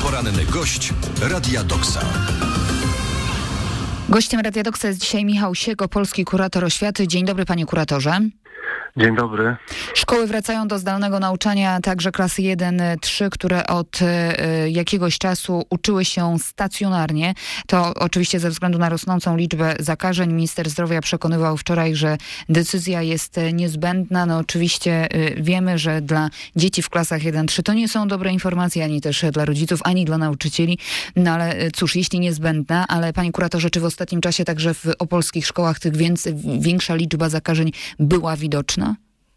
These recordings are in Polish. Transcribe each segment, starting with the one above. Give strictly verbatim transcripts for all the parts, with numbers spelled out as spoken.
Poranny gość Radia Doksa. Gościem Radia Doksa jest dzisiaj Michał Siego, polski kurator oświaty. Dzień dobry, panie kuratorze. Dzień dobry. Szkoły wracają do zdalnego nauczania, także klasy jeden trzy, które od y, jakiegoś czasu uczyły się stacjonarnie. To oczywiście ze względu na rosnącą liczbę zakażeń. Minister zdrowia przekonywał wczoraj, że decyzja jest niezbędna. No oczywiście y, wiemy, że dla dzieci w klasach jeden trzy to nie są dobre informacje, ani też dla rodziców, ani dla nauczycieli. No ale y, cóż, jeśli niezbędna, ale panie kuratorze, czy w ostatnim czasie także w opolskich szkołach tych więcej, większa liczba zakażeń była widoczna?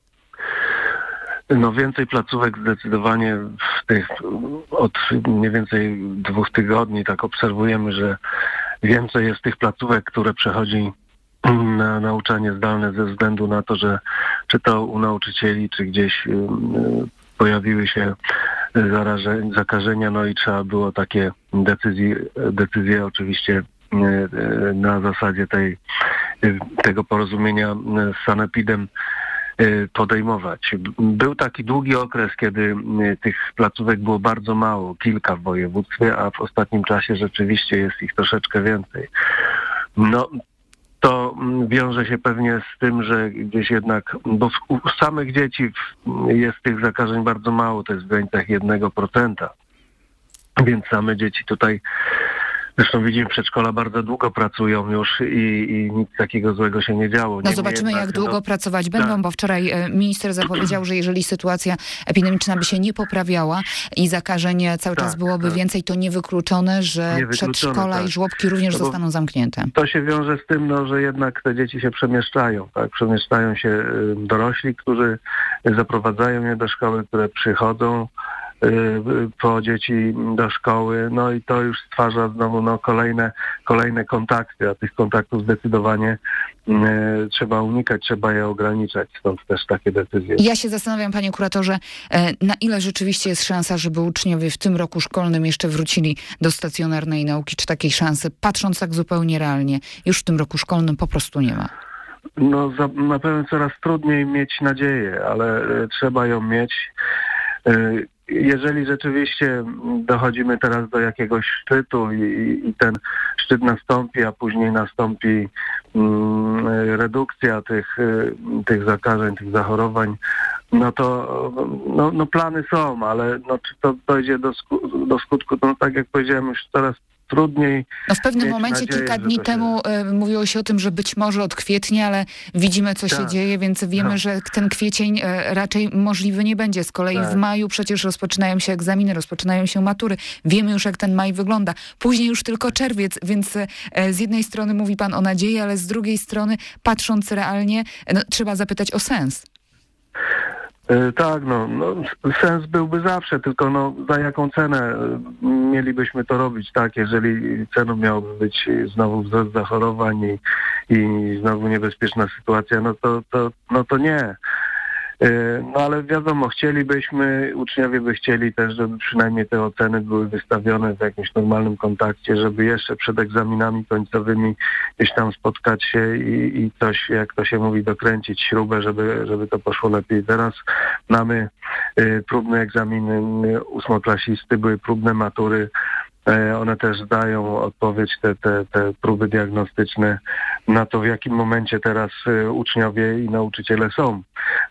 No więcej placówek zdecydowanie w tych, od mniej więcej dwóch tygodni tak obserwujemy, że więcej jest tych placówek, które przechodzi na nauczanie zdalne ze względu na to, że czy to u nauczycieli, czy gdzieś y, pojawiły się zaraże, zakażenia, no i trzeba było takie decyzje, decyzje oczywiście y, y, na zasadzie tej, y, tego porozumienia z sanepidem podejmować. Był taki długi okres, kiedy tych placówek było bardzo mało, kilka w województwie, a w ostatnim czasie rzeczywiście jest ich troszeczkę więcej. No, to wiąże się pewnie z tym, że gdzieś jednak, bo u samych dzieci jest tych zakażeń bardzo mało, to jest w granicach jednego procenta, więc same dzieci tutaj, zresztą widzimy, przedszkola bardzo długo pracują już i, i nic takiego złego się nie działo. No zobaczymy, jednak, jak długo no, pracować będą, tak. Bo wczoraj minister zapowiedział, że jeżeli sytuacja epidemiczna by się nie poprawiała i zakażeń cały tak, czas byłoby tak. więcej, to niewykluczone, że niewykluczone, przedszkola tak. i żłobki również no zostaną zamknięte. To się wiąże z tym, no, że jednak te dzieci się przemieszczają. Tak? Przemieszczają się dorośli, którzy zaprowadzają je do szkoły, które przychodzą po dzieci do szkoły, no i to już stwarza znowu no, kolejne, kolejne kontakty, a tych kontaktów zdecydowanie y, trzeba unikać, trzeba je ograniczać, stąd też takie decyzje. Ja się zastanawiam, panie kuratorze, na ile rzeczywiście jest szansa, żeby uczniowie w tym roku szkolnym jeszcze wrócili do stacjonarnej nauki, czy takiej szansy, patrząc tak zupełnie realnie, już w tym roku szkolnym po prostu nie ma? No za, na pewno coraz trudniej mieć nadzieję, ale y, trzeba ją mieć. Y, Jeżeli rzeczywiście dochodzimy teraz do jakiegoś szczytu i, i ten szczyt nastąpi, a później nastąpi mm, redukcja tych, tych zakażeń, tych zachorowań, no to no, no plany są, ale no, czy to dojdzie do, sku- do skutku, no tak jak powiedziałem, już coraz trudniej. No w pewnym momencie, nadzieję, kilka dni temu się... y, mówiło się o tym, że być może od kwietnia, ale widzimy, co tak. się dzieje, więc wiemy, no. że ten kwiecień y, raczej możliwy nie będzie. Z kolei tak. w maju przecież rozpoczynają się egzaminy, rozpoczynają się matury. Wiemy już, jak ten maj wygląda. Później już tylko czerwiec, więc y, z jednej strony mówi pan o nadziei, ale z drugiej strony, patrząc realnie, no, trzeba zapytać o sens. Tak, no, no sens byłby zawsze, tylko no za jaką cenę mielibyśmy to robić, tak? Jeżeli ceną miałoby być znowu wzrost zachorowań i, i znowu niebezpieczna sytuacja, no to, to, no to nie. No ale wiadomo, chcielibyśmy, uczniowie by chcieli też, żeby przynajmniej te oceny były wystawione w jakimś normalnym kontakcie, żeby jeszcze przed egzaminami końcowymi gdzieś tam spotkać się i, i coś, jak to się mówi, dokręcić śrubę, żeby, żeby to poszło lepiej. Teraz mamy y, próbne egzaminy ósmoklasisty, były próbne matury. One też dają odpowiedź, te, te, te próby diagnostyczne na to, w jakim momencie teraz uczniowie i nauczyciele są.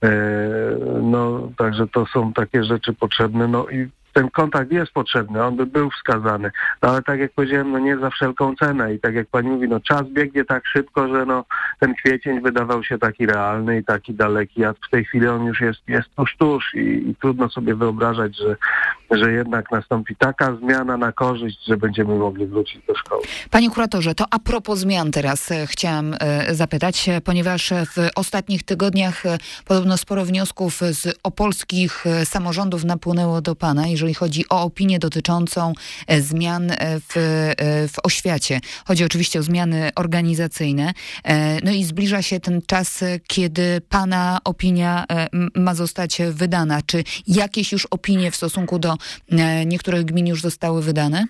No, także to są takie rzeczy potrzebne. No i ten kontakt jest potrzebny, on by był wskazany. No ale tak jak powiedziałem, no nie za wszelką cenę. I tak jak pani mówi, no czas biegnie tak szybko, że no ten kwiecień wydawał się taki realny i taki daleki, a w tej chwili on już jest, jest tuż, tuż i, i trudno sobie wyobrażać, że, że jednak nastąpi taka zmiana na korzyść, że będziemy mogli wrócić do szkoły. Panie kuratorze, to a propos zmian teraz e, chciałam e, zapytać, ponieważ w ostatnich tygodniach e, podobno sporo wniosków z opolskich e, samorządów napłynęło do pana, jeżeli chodzi o opinię dotyczącą e, zmian w, e, w oświacie. Chodzi oczywiście o zmiany organizacyjne. E, no i zbliża się ten czas, kiedy pana opinia e, ma zostać wydana. Czy jakieś już opinie w stosunku do e, niektórych gmin już zostały wydane?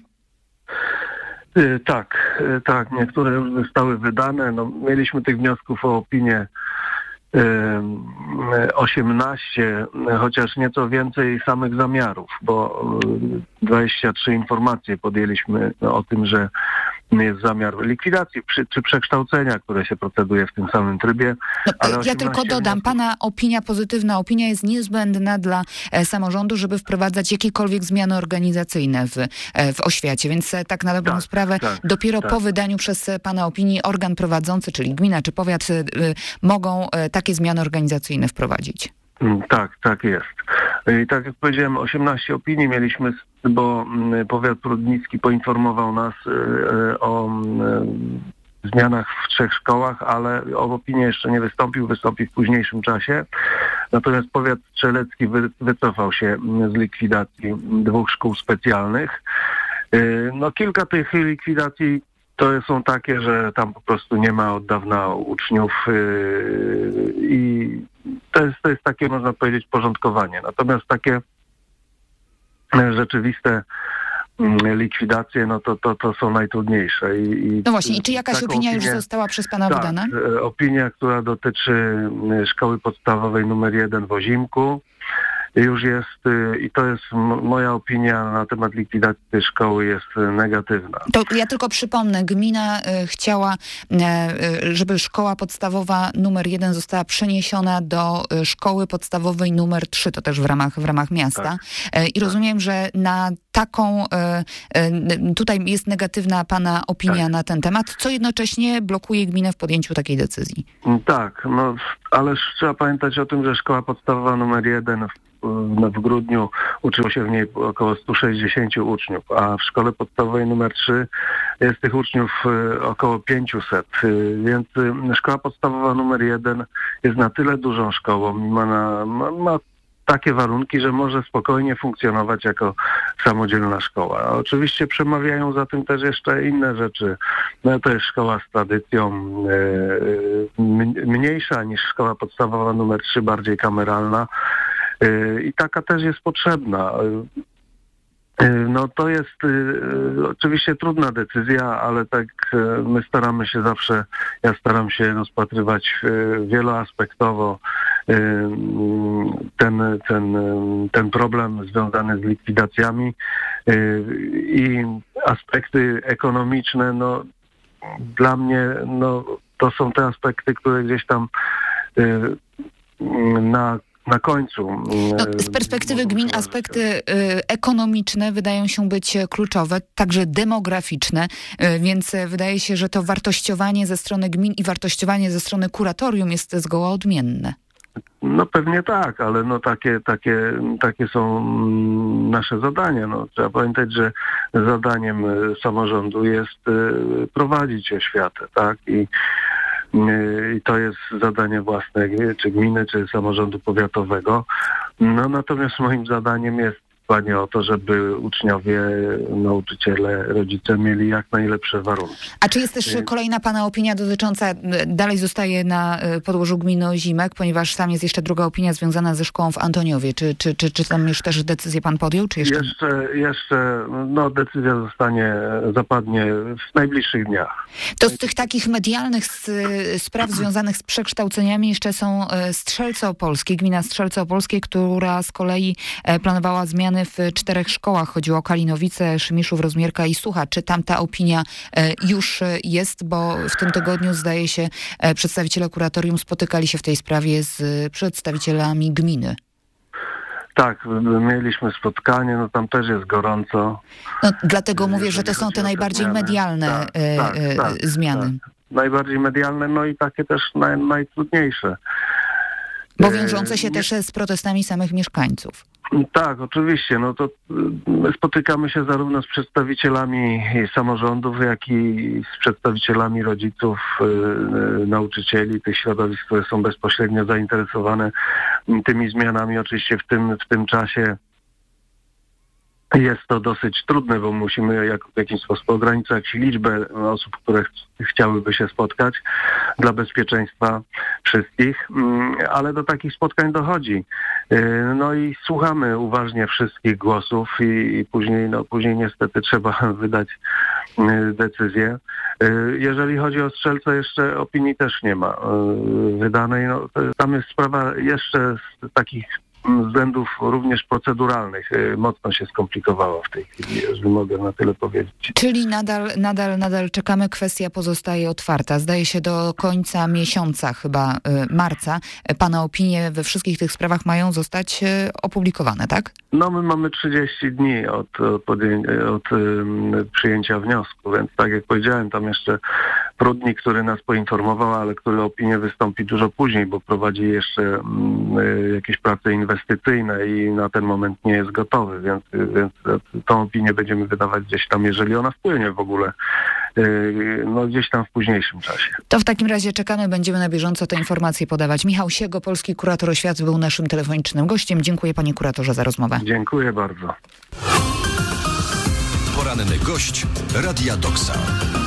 Tak, tak, niektóre już zostały wydane. No, mieliśmy tych wniosków o opinię osiemnaście, chociaż nieco więcej samych zamiarów, bo dwadzieścia trzy informacje podjęliśmy o tym, że jest zamiar likwidacji przy, czy przekształcenia, które się proceduje w tym samym trybie. No, ale ja tylko dodam, pana opinia, pozytywna opinia jest niezbędna dla e, samorządu, żeby wprowadzać jakiekolwiek zmiany organizacyjne w, e, w oświacie, więc e, tak na dobrą tak, sprawę tak, dopiero tak. po wydaniu przez pana opinii organ prowadzący, czyli gmina czy powiat, e, mogą e, takie zmiany organizacyjne wprowadzić. Tak, tak jest. I tak jak powiedziałem, osiemnaście opinii mieliśmy, bo powiat prudnicki poinformował nas o zmianach w trzech szkołach, ale o opinię jeszcze nie wystąpił, wystąpi w późniejszym czasie. Natomiast powiat strzelecki wycofał się z likwidacji dwóch szkół specjalnych. No kilka tych likwidacji to są takie, że tam po prostu nie ma od dawna uczniów yy, i to jest, to jest takie, można powiedzieć, porządkowanie. Natomiast takie rzeczywiste yy, likwidacje, no to, to, to są najtrudniejsze. I, i no właśnie, i czy jakaś opinia opinię, już została przez pana tak, wydana? Opinia, która dotyczy szkoły podstawowej numer jeden w Ozimku, już jest, i to jest moja opinia na temat likwidacji tej szkoły, jest negatywna. To ja tylko przypomnę, gmina y, chciała, y, żeby szkoła podstawowa numer jeden została przeniesiona do y, szkoły podstawowej numer trzy, to też w ramach, w ramach miasta. Tak. Y, I rozumiem, że na taką, y, y, tutaj jest negatywna pana opinia tak. na ten temat, co jednocześnie blokuje gminę w podjęciu takiej decyzji. Tak, no ale trzeba pamiętać o tym, że szkoła podstawowa numer jeden w, w grudniu uczyło się w niej około sto sześćdziesiąt uczniów, a w szkole podstawowej numer trzy jest tych uczniów około pięćset, więc szkoła podstawowa numer jeden jest na tyle dużą szkołą i ma, na, ma, ma takie warunki, że może spokojnie funkcjonować jako samodzielna szkoła. A oczywiście przemawiają za tym też jeszcze inne rzeczy. No to jest szkoła z tradycją e, mniejsza niż szkoła podstawowa numer trzy, bardziej kameralna. E, I taka też jest potrzebna. E, no to jest e, oczywiście trudna decyzja, ale tak e, my staramy się zawsze, ja staram się rozpatrywać e, wieloaspektowo ten, ten, ten problem związany z likwidacjami i aspekty ekonomiczne, no dla mnie no, to są te aspekty, które gdzieś tam na Na końcu. No, z perspektywy gmin aspekty y, ekonomiczne wydają się być kluczowe, także demograficzne, y, więc wydaje się, że to wartościowanie ze strony gmin i wartościowanie ze strony kuratorium jest zgoła odmienne. No pewnie tak, ale no takie, takie, takie są nasze zadania. No, trzeba pamiętać, że zadaniem samorządu jest prowadzić oświatę, tak? I I to jest zadanie własne, czy gminy, czy samorządu powiatowego. No natomiast moim zadaniem jest dbanie o to, żeby uczniowie, nauczyciele, rodzice mieli jak najlepsze warunki. A czy jest też kolejna pana opinia dotycząca, dalej zostaje na podłożu gminy Ozimek, ponieważ tam jest jeszcze druga opinia związana ze szkołą w Antoniowie. Czy, czy, czy, czy tam już też decyzję pan podjął? Czy jeszcze? Jeszcze, jeszcze no, decyzja zostanie, zapadnie w najbliższych dniach. To z tych takich medialnych spraw związanych z przekształceniami jeszcze są Strzelce Opolskie, gmina Strzelce Opolskie, która z kolei planowała zmiany w czterech szkołach. Chodziło o Kalinowice, Szymiszów, Rozmierka i Sucha. Czy tam ta opinia już jest? Bo w tym tygodniu, zdaje się, przedstawiciele kuratorium spotykali się w tej sprawie z przedstawicielami gminy. Tak, mieliśmy spotkanie, no tam też jest gorąco. No, dlatego mówię, że to są te najbardziej te medialne tak, e, tak, e, tak, zmiany. Tak. Najbardziej medialne, no i takie też naj, najtrudniejsze. Bo wiążące się też z protestami samych mieszkańców. Tak, oczywiście. No to my spotykamy się zarówno z przedstawicielami samorządów, jak i z przedstawicielami rodziców, yy, nauczycieli, tych środowisk, które są bezpośrednio zainteresowane tymi zmianami. Oczywiście w tym, w tym czasie jest to dosyć trudne, bo musimy jak, w jakiś sposób ograniczać liczbę osób, które ch- chciałyby się spotkać dla bezpieczeństwa wszystkich, ale do takich spotkań dochodzi. No i słuchamy uważnie wszystkich głosów i, i później, no później niestety trzeba wydać decyzję. Jeżeli chodzi o Strzelce, jeszcze opinii też nie ma wydanej. No, tam jest sprawa jeszcze z takich względów również proceduralnych mocno się skomplikowała w tej chwili, jeżeli mogę na tyle powiedzieć. Czyli nadal, nadal, nadal czekamy, kwestia pozostaje otwarta. Zdaje się do końca miesiąca, chyba marca, pana opinie we wszystkich tych sprawach mają zostać opublikowane, tak? No my mamy trzydzieści dni od, podję- od um, przyjęcia wniosku, więc tak jak powiedziałem, tam jeszcze Prudnik, który nas poinformował, ale który opinię wystąpi dużo później, bo prowadzi jeszcze um, jakieś prace inwestycyjne i na ten moment nie jest gotowy, więc, więc tą opinię będziemy wydawać gdzieś tam, jeżeli ona wpłynie w ogóle, yy, no gdzieś tam w późniejszym czasie. To w takim razie czekamy, będziemy na bieżąco te informacje podawać. Michał Siego, polski kurator oświaty, był naszym telefonicznym gościem. Dziękuję panie kuratorze za rozmowę. Dziękuję bardzo. Poranny gość Radia Doksa.